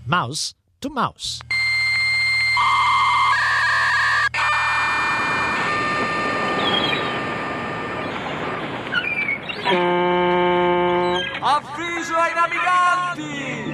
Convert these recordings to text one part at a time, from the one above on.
mouse to mouse. Avviso ai naviganti!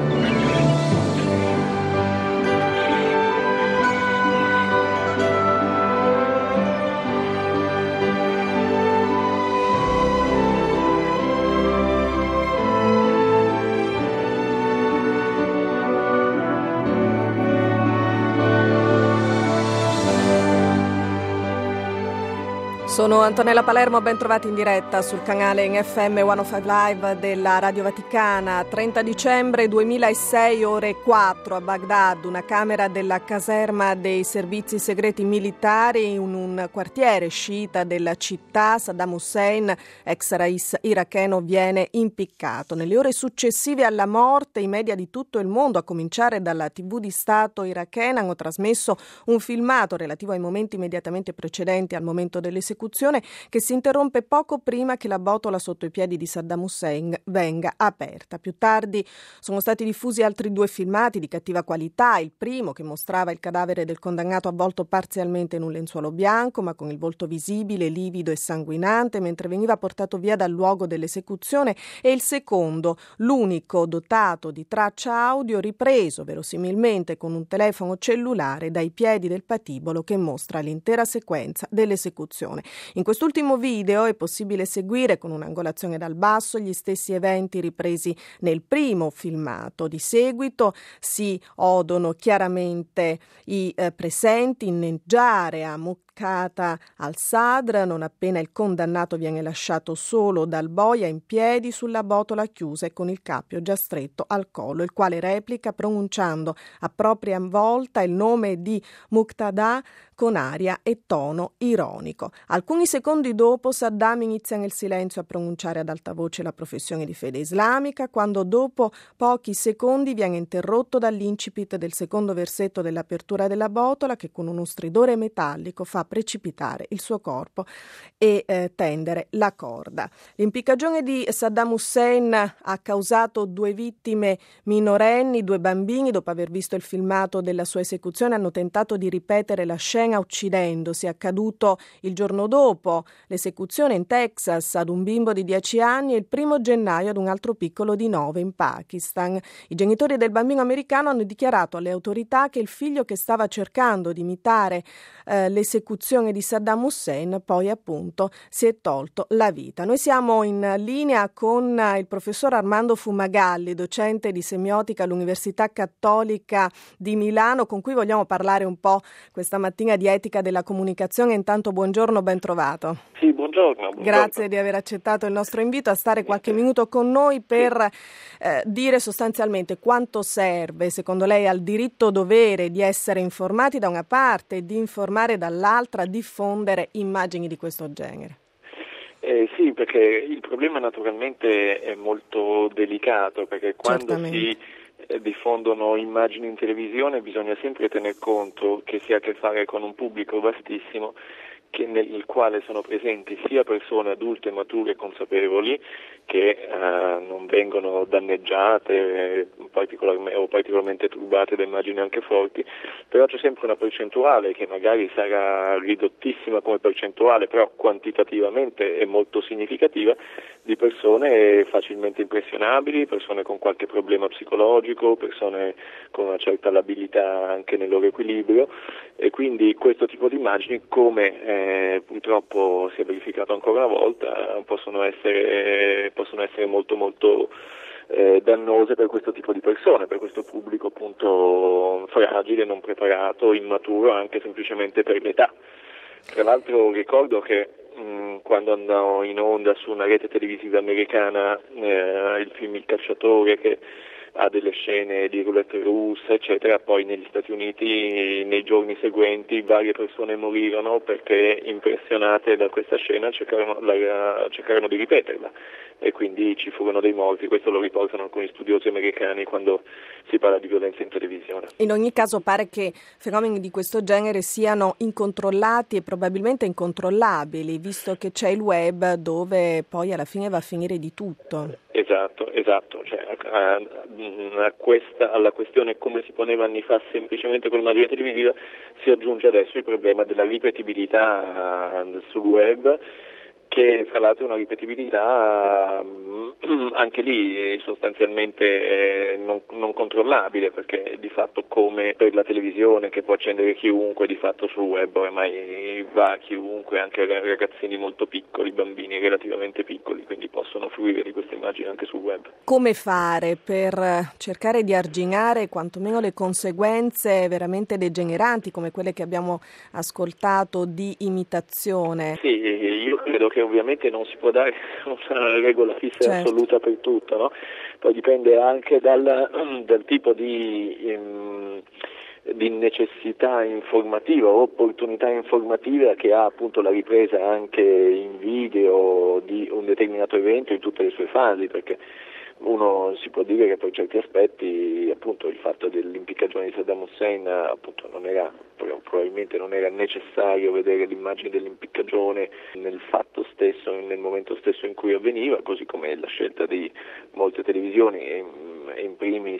Sono Antonella Palermo, ben trovati in diretta sul canale in FM 105 Live della Radio Vaticana. 30 dicembre 2006, ore 4 a Baghdad, una camera della caserma dei servizi segreti militari in un quartiere sciita della città. Saddam Hussein, ex rais iracheno, viene impiccato. Nelle ore successive alla morte, i media di tutto il mondo, a cominciare dalla TV di Stato irachena, hanno trasmesso un filmato relativo ai momenti immediatamente precedenti al momento dell'esecuzione, che si interrompe poco prima che la botola sotto i piedi di Saddam Hussein venga aperta. Più tardi sono stati diffusi altri 2 filmati di cattiva qualità. Il primo, che mostrava il cadavere del condannato avvolto parzialmente in un lenzuolo bianco, ma con il volto visibile, livido e sanguinante, mentre veniva portato via dal luogo dell'esecuzione, e il secondo, l'unico dotato di traccia audio, ripreso verosimilmente con un telefono cellulare dai piedi del patibolo, che mostra l'intera sequenza dell'esecuzione. In quest'ultimo video è possibile seguire con un'angolazione dal basso gli stessi eventi ripresi nel primo filmato. Di seguito si odono chiaramente i presenti inneggiare a Muqtada al-Sadr non appena il condannato viene lasciato solo dal boia in piedi sulla botola chiusa e con il cappio già stretto al collo, il quale replica pronunciando a propria volta il nome di Muqtada con aria e tono ironico. Alcuni secondi dopo Saddam inizia nel silenzio a pronunciare ad alta voce la professione di fede islamica, quando dopo pochi secondi viene interrotto dall'incipit del secondo versetto dell'apertura della botola, che con uno stridore metallico fa precipitare il suo corpo e tendere la corda. L'impiccagione di Saddam Hussein ha causato 2 vittime minorenni. 2 bambini, dopo aver visto il filmato della sua esecuzione, hanno tentato di ripetere la scena uccidendosi. È accaduto il giorno dopo l'esecuzione in Texas ad un bimbo di 10 anni e il 1 gennaio ad un altro piccolo di 9 in Pakistan. I genitori del bambino americano hanno dichiarato alle autorità che il figlio, che stava cercando di imitare l'esecuzione di Saddam Hussein, poi appunto si è tolto la vita. Noi siamo in linea con il professor Armando Fumagalli, docente di semiotica all'Università Cattolica di Milano, con cui vogliamo parlare un po' questa mattina di etica della comunicazione. Intanto buongiorno, ben trovato. Sì, buongiorno. Grazie di aver accettato il nostro invito a stare qualche minuto con noi per dire sostanzialmente quanto serve, secondo lei, al diritto-dovere di essere informati da una parte e di informare dall'altra, diffondere immagini di questo genere. Sì, perché il problema naturalmente è molto delicato, perché quando si diffondono immagini in televisione bisogna sempre tener conto che si ha a che fare con un pubblico vastissimo, nel quale sono presenti sia persone adulte, mature e consapevoli, che non vengono danneggiate o particolarmente turbate da immagini anche forti, però c'è sempre una percentuale che magari sarà ridottissima come percentuale, però quantitativamente è molto significativa, di persone facilmente impressionabili, persone con qualche problema psicologico, persone con una certa labilità anche nel loro equilibrio, e quindi questo tipo di immagini, come purtroppo si è verificato ancora una volta, possono essere molto dannose per questo tipo di persone, per questo pubblico appunto fragile, non preparato, immaturo, anche semplicemente per l'età. Tra l'altro ricordo che quando andò in onda su una rete televisiva americana il film Il cacciatore, che ha delle scene di roulette russa eccetera, poi negli Stati Uniti nei giorni seguenti varie persone morirono perché impressionate da questa scena cercarono di ripeterla, e quindi ci furono dei morti. Questo lo riportano alcuni studiosi americani quando si parla di violenza in televisione. In ogni caso pare che fenomeni di questo genere siano incontrollati e probabilmente incontrollabili, visto che c'è il web dove poi alla fine va a finire di tutto. Esatto. Cioè, alla questione come si poneva anni fa semplicemente con l'immagine televisiva si aggiunge adesso il problema della ripetibilità sul web, che tra l'altro è una ripetibilità anche lì sostanzialmente non controllabile, perché di fatto come per la televisione che può accendere chiunque, di fatto sul web ormai va chiunque, anche ragazzini molto piccoli, bambini relativamente piccoli, quindi possono fruire di queste immagini anche sul web. Come fare per cercare di arginare quantomeno le conseguenze veramente degeneranti come quelle che abbiamo ascoltato di imitazione? Sì, io credo che ovviamente non si può dare una regola fissa e assoluta per tutto, no? Poi dipende anche dal tipo di necessità informativa o opportunità informativa che ha appunto la ripresa anche in video di un determinato evento in tutte le sue fasi, perché uno si può dire che per certi aspetti appunto il fatto dell'impiccagione di Saddam Hussein appunto probabilmente non era necessario vedere l'immagine dell'impiccagione nel fatto stesso, nel momento stesso in cui avveniva, così come la scelta di molte televisioni e in primis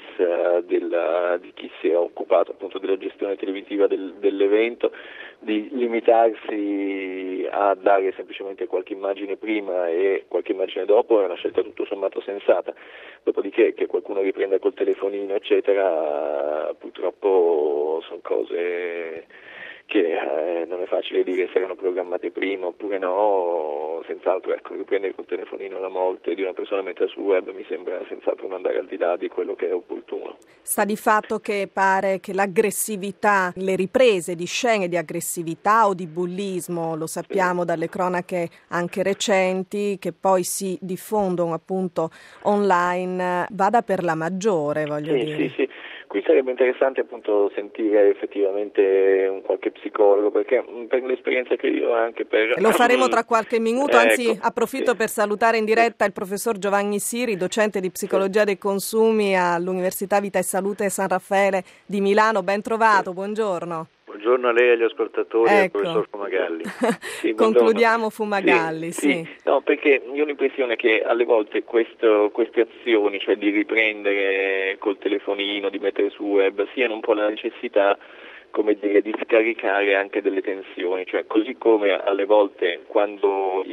di chi si è occupato appunto della gestione televisiva dell'evento, di limitarsi a dare semplicemente qualche immagine prima e qualche immagine dopo è una scelta tutto sommato sensata. Dopodiché che qualcuno riprenda col telefonino eccetera, purtroppo sono cose che non è facile dire se erano programmate prima oppure no. Senz'altro riprendere col telefonino la morte di una persona mentre sul web mi sembra senz'altro non andare al di là di quello che è opportuno. Sta di fatto che pare che l'aggressività, le riprese di scene di aggressività o di bullismo, lo sappiamo dalle cronache anche recenti, che poi si diffondono appunto online, vada per la maggiore, voglio dire. Sì. Qui sarebbe interessante appunto sentire effettivamente un qualche psicologo, perché per l'esperienza che io ho anche per... Lo faremo tra qualche minuto, anzi approfitto per salutare in diretta il professor Giovanni Siri, docente di psicologia dei consumi all'Università Vita e Salute San Raffaele di Milano. Ben trovato, buongiorno. Buongiorno a lei e agli ascoltatori e al professor Fumagalli. Concludiamo Fumagalli, sì. No, perché io ho l'impressione che alle volte queste azioni, cioè di riprendere col telefonino, di mettere su web, siano un po' la necessità, come dire, di scaricare anche delle tensioni, cioè così come alle volte quando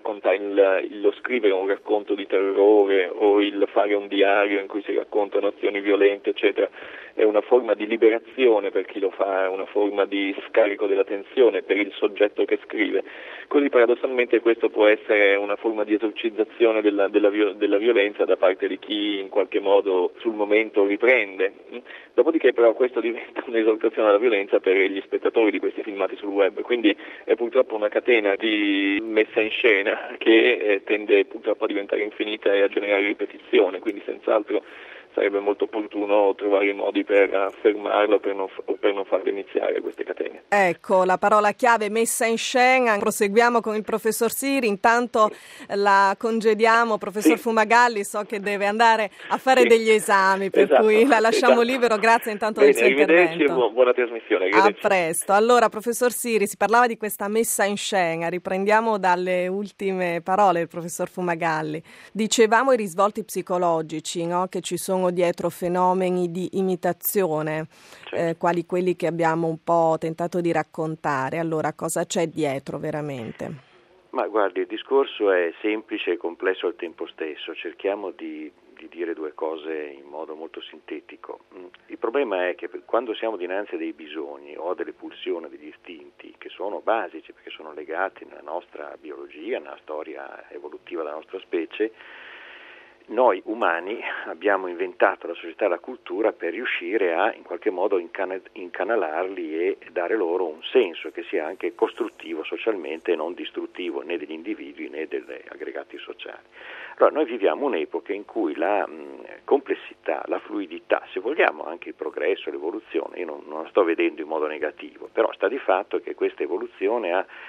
lo scrivere un racconto di terrore o il fare un diario in cui si raccontano azioni violente eccetera è una forma di liberazione per chi lo fa, è una forma di scarico della tensione per il soggetto che scrive, così paradossalmente questo può essere una forma di esorcizzazione della violenza da parte di chi in qualche modo sul momento riprende. Dopodiché però questo diventa un'esortazione alla violenza per gli spettatori di questi filmati sul web, quindi è purtroppo una catena di messa in scena che tende purtroppo a diventare infinita e a generare ripetizione, quindi senz'altro sarebbe molto opportuno trovare i modi per fermarlo o per non farlo iniziare queste catene. Ecco, la parola chiave messa in scena. Proseguiamo con il professor Siri, intanto la congediamo, professor Fumagalli, so che deve andare a fare degli esami, per cui la lasciamo libero, grazie intanto del suo intervento. Buona trasmissione. A presto. Allora, professor Siri, si parlava di questa messa in scena, riprendiamo dalle ultime parole del professor Fumagalli. Dicevamo i risvolti psicologici, no? Che ci sono dietro fenomeni di imitazione, quali quelli che abbiamo un po' tentato di raccontare. Allora, cosa c'è dietro veramente? Ma guardi, il discorso è semplice e complesso al tempo stesso. Cerchiamo di dire due cose in modo molto sintetico. Il problema è che quando siamo dinanzi a dei bisogni o a delle pulsioni, degli istinti che sono basici perché sono legati nella nostra biologia, nella storia evolutiva della nostra specie, noi umani abbiamo inventato la società e la cultura per riuscire a in qualche modo incanalarli e dare loro un senso che sia anche costruttivo socialmente e non distruttivo né degli individui né degli aggregati sociali. Allora noi viviamo un'epoca in cui la complessità, la fluidità, se vogliamo anche il progresso, l'evoluzione, io non la sto vedendo in modo negativo, però sta di fatto che questa evoluzione ha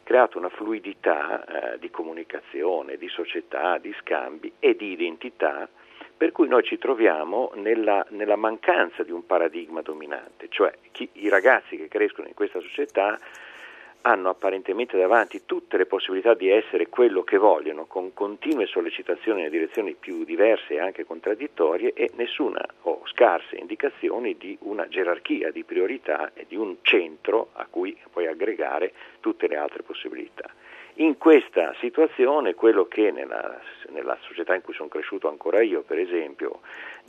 creato una fluidità di comunicazione, di società, di scambi e di identità, per cui noi ci troviamo nella mancanza di un paradigma dominante, cioè i ragazzi che crescono in questa società hanno apparentemente davanti tutte le possibilità di essere quello che vogliono, con continue sollecitazioni nelle direzioni più diverse e anche contraddittorie, e nessuna o scarse indicazioni di una gerarchia di priorità e di un centro a cui puoi aggregare tutte le altre possibilità. In questa situazione quello che nella società in cui sono cresciuto ancora io, per esempio,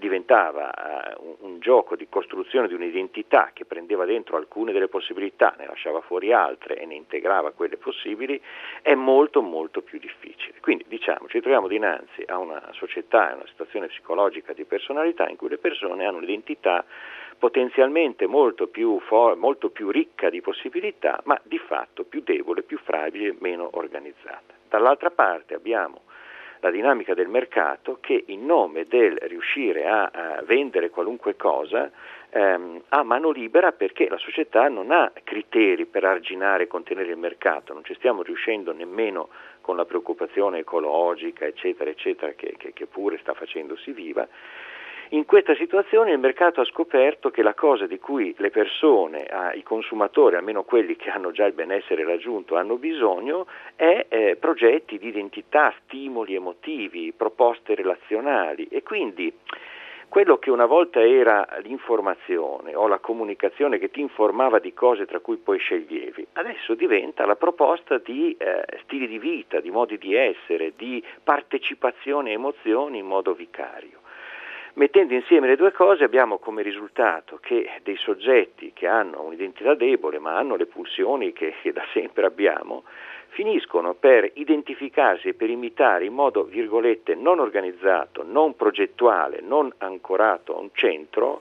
diventava un gioco di costruzione di un'identità che prendeva dentro alcune delle possibilità, ne lasciava fuori altre e ne integrava quelle possibili, è molto molto più difficile. Quindi ci troviamo dinanzi a una società, a una situazione psicologica di personalità in cui le persone hanno un'identità potenzialmente molto più ricca di possibilità, ma di fatto più debole, più fragile, meno organizzata. Dall'altra parte abbiamo la dinamica del mercato che, in nome del riuscire a vendere qualunque cosa, ha mano libera, perché la società non ha criteri per arginare e contenere il mercato, non ci stiamo riuscendo nemmeno con la preoccupazione ecologica, eccetera, eccetera, che pure sta facendosi viva. In questa situazione il mercato ha scoperto che la cosa di cui le persone, i consumatori, almeno quelli che hanno già il benessere raggiunto, hanno bisogno è progetti di identità, stimoli emotivi, proposte relazionali, e quindi quello che una volta era l'informazione o la comunicazione che ti informava di cose tra cui poi sceglievi, adesso diventa la proposta di stili di vita, di modi di essere, di partecipazione e emozioni in modo vicario. Mettendo insieme le due cose abbiamo come risultato che dei soggetti che hanno un'identità debole ma hanno le pulsioni che da sempre abbiamo, finiscono per identificarsi e per imitare in modo, virgolette, non organizzato, non progettuale, non ancorato a un centro,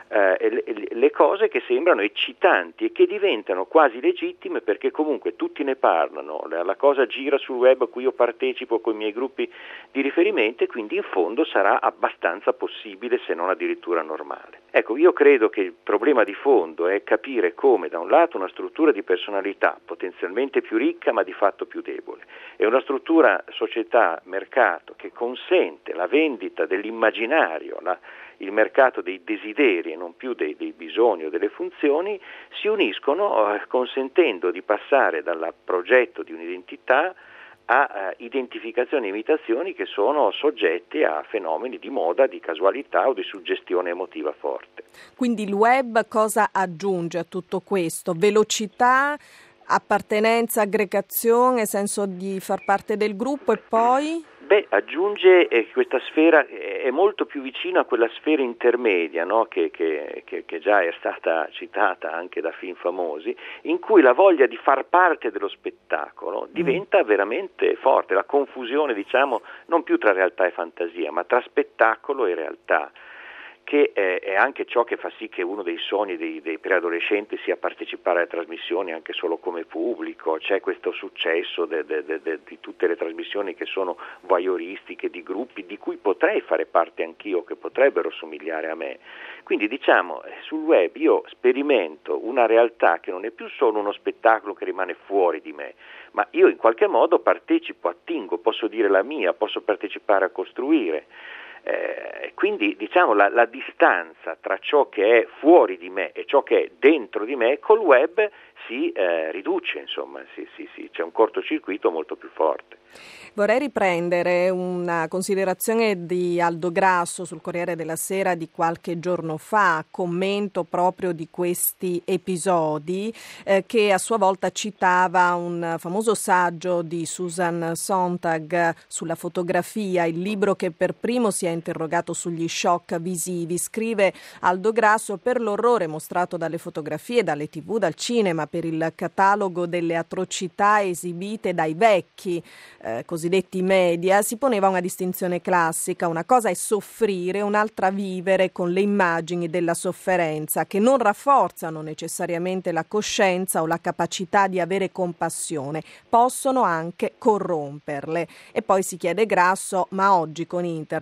le cose che sembrano eccitanti e che diventano quasi legittime, perché comunque tutti ne parlano, la cosa gira sul web a cui io partecipo con i miei gruppi di riferimento, e quindi in fondo sarà abbastanza possibile, se non addirittura normale. Ecco, io credo che il problema di fondo è capire come da un lato una struttura di personalità potenzialmente più ricca ma di fatto più debole e una struttura società-mercato che consente la vendita dell'immaginario, il mercato dei desideri e non più dei bisogni o delle funzioni, si uniscono consentendo di passare dal progetto di un'identità a identificazioni e imitazioni che sono soggetti a fenomeni di moda, di casualità o di suggestione emotiva forte. Quindi il web cosa aggiunge a tutto questo? Velocità, appartenenza, aggregazione, senso di far parte del gruppo, e poi? Aggiunge questa sfera, è molto più vicina a quella sfera intermedia, no? che già è stata citata anche da film famosi, in cui la voglia di far parte dello spettacolo diventa veramente forte, la confusione, diciamo, non più tra realtà e fantasia, ma tra spettacolo e realtà, che è anche ciò che fa sì che uno dei sogni dei preadolescenti sia partecipare alle trasmissioni anche solo come pubblico. C'è questo successo di tutte le trasmissioni che sono voyeuristiche, di gruppi di cui potrei fare parte anch'io, che potrebbero somigliare a me. Quindi diciamo, sul web io sperimento una realtà che non è più solo uno spettacolo che rimane fuori di me, ma io in qualche modo partecipo, attingo, posso dire la mia, posso partecipare a costruire. Quindi diciamo la distanza tra ciò che è fuori di me e ciò che è dentro di me col web si riduce, insomma, c'è un cortocircuito molto più forte. Vorrei riprendere una considerazione di Aldo Grasso sul Corriere della Sera di qualche giorno fa, commento proprio di questi episodi, che a sua volta citava un famoso saggio di Susan Sontag sulla fotografia, il libro che per primo si è interrogato sugli shock visivi. Scrive Aldo Grasso: per l'orrore mostrato dalle fotografie, dalle TV, dal cinema, per il catalogo delle atrocità esibite dai vecchi cosiddetti media, si poneva una distinzione classica: una cosa è soffrire, un'altra vivere con le immagini della sofferenza, che non rafforzano necessariamente la coscienza o la capacità di avere compassione, possono anche corromperle. E poi si chiede Grasso: ma oggi con internet è ancora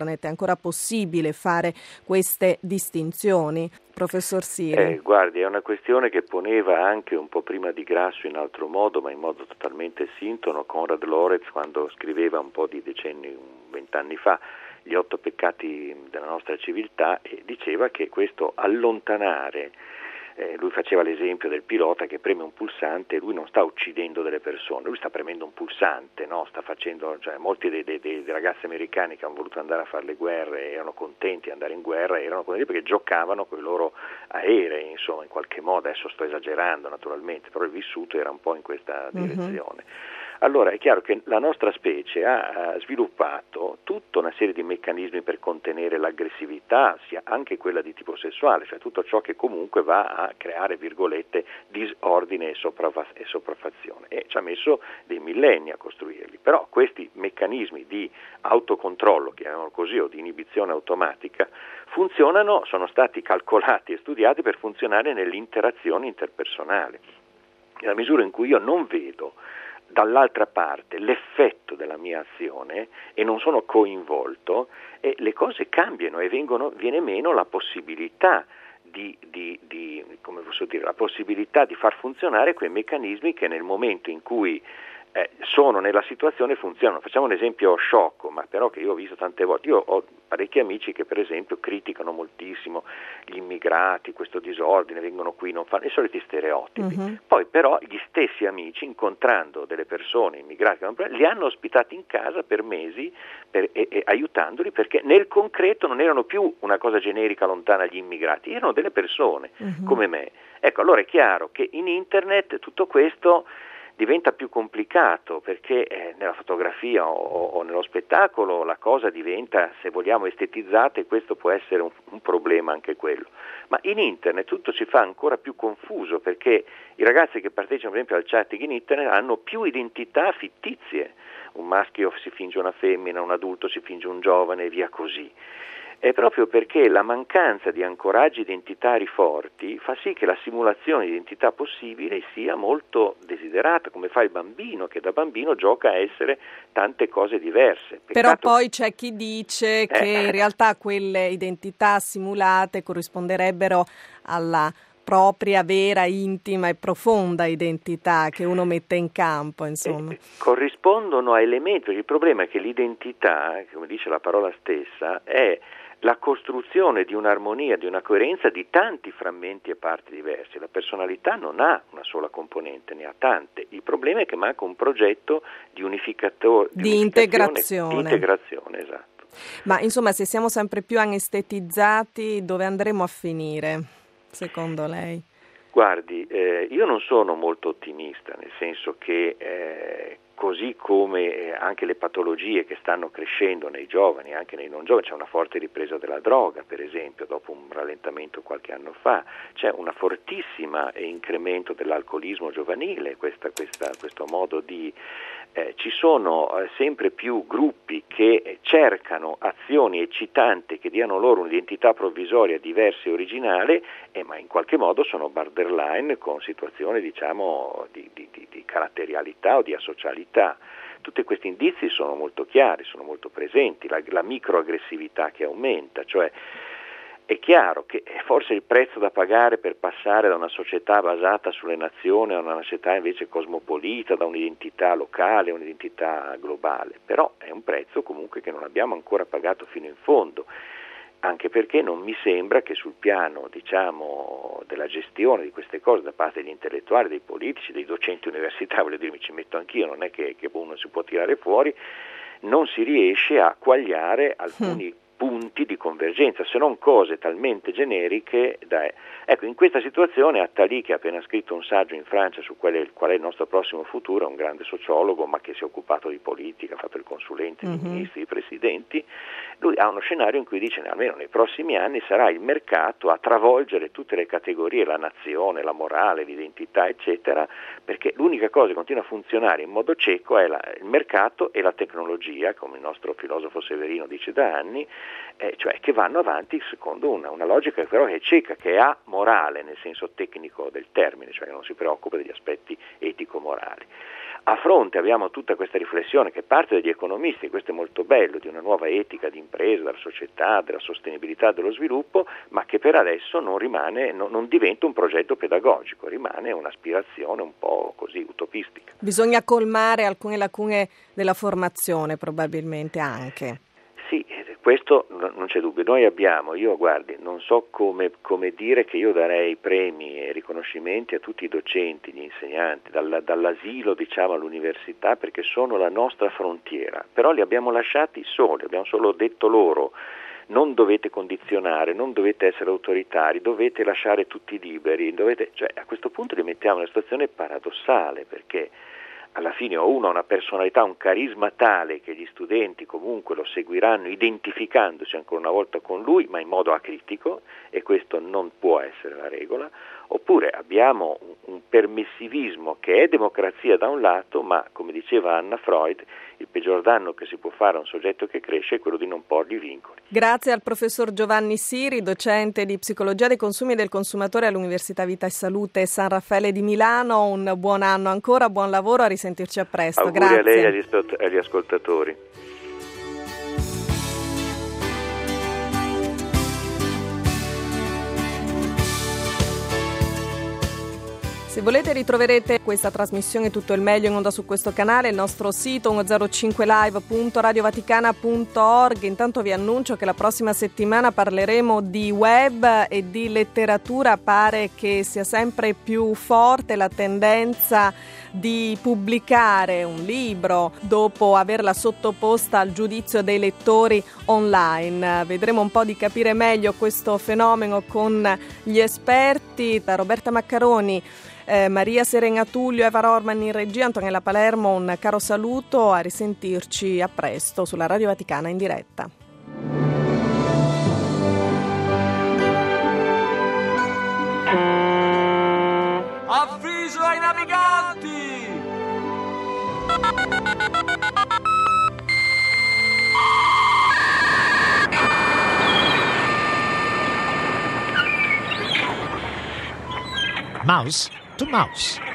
ancora possibile fare queste distinzioni. Professor Siri. Guardi, è una questione che poneva anche un po' prima di Grasso in altro modo, ma in modo totalmente sintono, Konrad Lorenz, quando scriveva un po' di decenni, 20 anni fa, gli 8 peccati della nostra civiltà, e diceva che questo allontanare, lui faceva l'esempio del pilota che preme un pulsante, lui non sta uccidendo delle persone, lui sta premendo un pulsante, no? Sta facendo, cioè, molti dei ragazzi americani che hanno voluto andare a fare le guerre erano contenti di andare in guerra, erano contenti perché giocavano con i loro aerei, insomma, in qualche modo. Adesso sto esagerando naturalmente, però il vissuto era un po' in questa direzione. Allora è chiaro che la nostra specie ha sviluppato tutta una serie di meccanismi per contenere l'aggressività, sia anche quella di tipo sessuale, cioè tutto ciò che comunque va a creare, virgolette, disordine e sopraffazione, e ci ha messo dei millenni a costruirli. Però questi meccanismi di autocontrollo, chiamiamolo così, o di inibizione automatica, funzionano, sono stati calcolati e studiati per funzionare nell'interazione interpersonale. Nella misura in cui io non vedo dall'altra parte l'effetto della mia azione e non sono coinvolto, e le cose cambiano e viene meno la possibilità come posso dire, la possibilità di far funzionare quei meccanismi che nel momento in cui sono nella situazione funzionano. Facciamo un esempio sciocco, ma però che io ho visto tante volte. Io ho parecchi amici che per esempio criticano moltissimo gli immigrati, questo disordine, vengono qui, non fanno i soliti stereotipi. Poi però gli stessi amici, incontrando delle persone immigrati, li hanno ospitati in casa per mesi e aiutandoli, perché nel concreto non erano più una cosa generica lontana agli immigrati, erano delle persone come me. Ecco, allora è chiaro che in internet tutto questo diventa più complicato, perché nella fotografia o nello spettacolo la cosa diventa, se vogliamo, estetizzata, e questo può essere un problema anche quello. Ma in internet tutto si fa ancora più confuso, perché i ragazzi che partecipano per esempio al chatting in internet hanno più identità fittizie. Un maschio si finge una femmina, un adulto si finge un giovane e via così. È proprio perché la mancanza di ancoraggi identitari forti fa sì che la simulazione di identità possibile sia molto desiderata, come fa il bambino, che da bambino gioca a essere tante cose diverse. Però poi c'è chi dice che in realtà quelle identità simulate corrisponderebbero alla propria, vera, intima e profonda identità che uno mette in campo, insomma. Corrispondono a elementi, perché il problema è che l'identità, come dice la parola stessa, è la costruzione di un'armonia, di una coerenza di tanti frammenti e parti diversi. La personalità non ha una sola componente, ne ha tante. Il problema è che manca un progetto di unificatore, di integrazione. Di integrazione, esatto. Ma insomma, se siamo sempre più anestetizzati, dove andremo a finire, secondo lei? Guardi, io non sono molto ottimista, nel senso che così come anche le patologie che stanno crescendo nei giovani, anche nei non giovani, c'è una forte ripresa della droga, per esempio, dopo un rallentamento qualche anno fa, c'è una fortissima incremento dell'alcolismo giovanile, questo modo di... ci sono sempre più gruppi che cercano azioni eccitanti che diano loro un'identità provvisoria diversa e originale, ma in qualche modo sono borderline con situazioni, diciamo, di caratterialità o di asocialità. Tutti questi indizi sono molto chiari, sono molto presenti, la microaggressività che aumenta, cioè è chiaro che forse il prezzo da pagare per passare da una società basata sulle nazioni a una società invece cosmopolita, da un'identità locale a un'identità globale, però è un prezzo comunque che non abbiamo ancora pagato fino in fondo, anche perché non mi sembra che sul piano, diciamo, della gestione di queste cose da parte degli intellettuali, dei politici, dei docenti universitari, voglio dire, mi ci metto anch'io, non è che uno si può tirare fuori, non si riesce a quagliare alcuni punti di convergenza, se non cose talmente generiche ecco, in questa situazione Attali, che ha appena scritto un saggio in Francia su qual è il nostro prossimo futuro, è un grande sociologo ma che si è occupato di politica, ha fatto il consulente di ministri, di presidenti, lui ha uno scenario in cui dice almeno nei prossimi anni sarà il mercato a travolgere tutte le categorie, la nazione, la morale, l'identità eccetera, perché l'unica cosa che continua a funzionare in modo cieco è il mercato e la tecnologia, come il nostro filosofo Severino dice da anni, cioè che vanno avanti secondo una logica però che è cieca, che è amorale nel senso tecnico del termine, cioè che non si preoccupa degli aspetti etico-morali. A fronte abbiamo tutta questa riflessione che parte dagli economisti, questo è molto bello, di una nuova etica di impresa, della società, della sostenibilità, dello sviluppo, ma che per adesso non diventa un progetto pedagogico, rimane un'aspirazione un po' così utopistica. Bisogna colmare alcune lacune della formazione probabilmente anche. Sì, questo non c'è dubbio. Noi abbiamo, non so come dire che io darei premi e riconoscimenti a tutti i docenti, gli insegnanti, dall'asilo all'università, perché sono la nostra frontiera, però li abbiamo lasciati soli, abbiamo solo detto loro: non dovete condizionare, non dovete essere autoritari, dovete lasciare tutti liberi, a questo punto li mettiamo in una situazione paradossale, perché alla fine uno ha una personalità, un carisma tale che gli studenti comunque lo seguiranno identificandosi ancora una volta con lui, ma in modo acritico, e questo non può essere la regola, oppure abbiamo un permissivismo che è democrazia da un lato, ma come diceva Anna Freud, il peggior danno che si può fare a un soggetto che cresce è quello di non porgli vincoli. Grazie al professor Giovanni Siri, docente di psicologia dei consumi e del consumatore all'Università Vita e Salute San Raffaele di Milano. Un buon anno ancora, buon lavoro, a risentirci a presto. Auguri Grazie. a lei e agli ascoltatori. Se volete ritroverete questa trasmissione tutto il meglio in onda su questo canale, il nostro sito 105live.radiovaticana.org. Intanto vi annuncio che la prossima settimana parleremo di web e di letteratura. Pare che sia sempre più forte la tendenza di pubblicare un libro dopo averla sottoposta al giudizio dei lettori online. Vedremo un po' di capire meglio questo fenomeno con gli esperti. Da Roberta Maccaroni, Maria Serena Tullio, Eva Rorman in regia, Antonella Palermo, un caro saluto, a risentirci a presto sulla Radio Vaticana in diretta. Avviso ai naviganti! Mouse to mouse.